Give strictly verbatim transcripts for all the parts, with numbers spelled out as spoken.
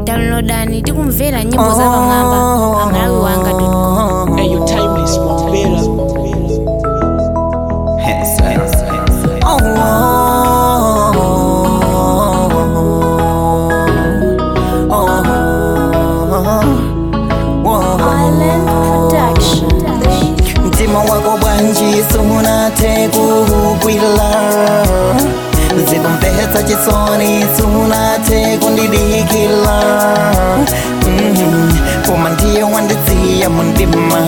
Downloadani tikumvera nyimbo za pamwamba pa malawi wanga dot com. Hey, you timeless, Mwambela. Mtima wako bwanji sunate kukwila zikumvetsa chisoni sunate kundidikila mm, koma ndiye wandidziya mundima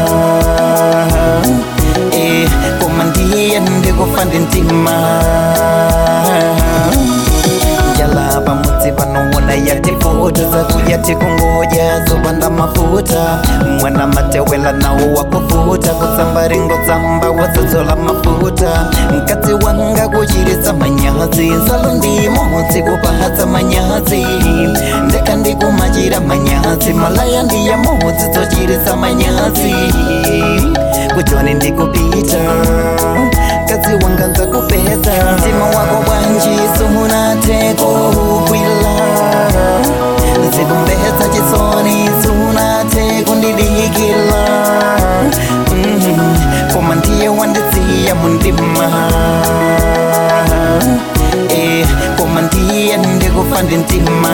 eh, koma ndiye ndikufa ndi mtima njala pamudzi panoona yatifuta zakuya tikungoja zopanda mafuta mwana matewela nawo wakufuta kutsamba ringo tsamba wazadzola mafuta mkadzi wanga kuchirisa manyazi nzalo ndimodzi kupahatsa manyazi ndeka ndikumachira manyazi malaya ndiya modzi dzochirisa manyazi kuchoni ndikupita mkadzi wanga nzakupeza mtima wako bwanji sunate kukwila zikumvetsa chisoni sunate kundidikila mm, koma ndiye wandidziya mundima eh, koma ndiye ndikufa ndi mtima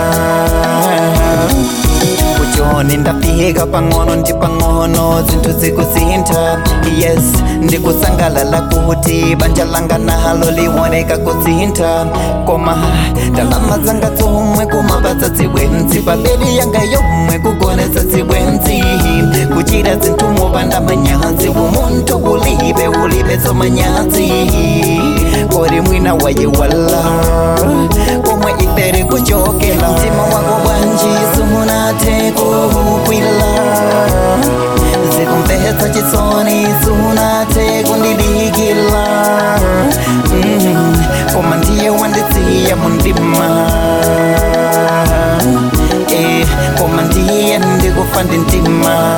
kuchoni ndafika pang'ono ndi pang'ono zinthu zikusintha yes ndikusangalala kuti banja langa nalo liwoneka kusintha koma ndalama zanga zomwe kumapatsa zibwenzi pabedi yanga yomwe kugonetsa zibwenzi kuchita zinthu mopanda manyazi umuntu ulibe ulibeso manyazi kodi mwina wayiwala komwe ifere kuchokela mtima wako bwanji sunate kukwila zikumvetsa chisoni sunate kundidikila mm, koma ndiye wandidziya mundima eh, koma ndiye ndikufa ndi mtima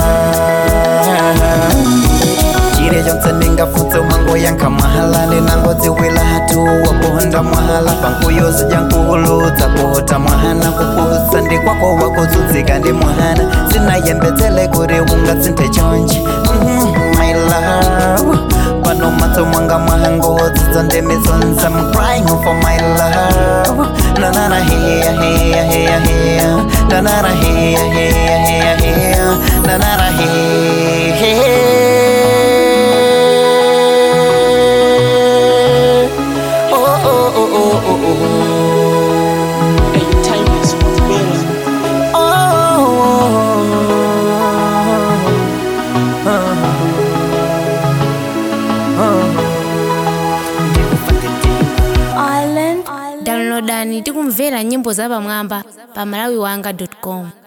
chire chonse ndingafunse mango yankha mwahala ndinangodziwila hatu waponda mwahala pankuyo zidya nkulu dzapota mwana kupusa ndikwako wakuzunzika ndi mwana sinayembetsele kuti ungatsinthe chonje mm, my love pano matso mwanga mwangodzi dzondemisonse I'm crying for my love nanana heya heya heya heya nanana heya heya heya heya nanana heya heya Downloadani tikumvera nyimbo za pamwamba pa malawi wanga dot com.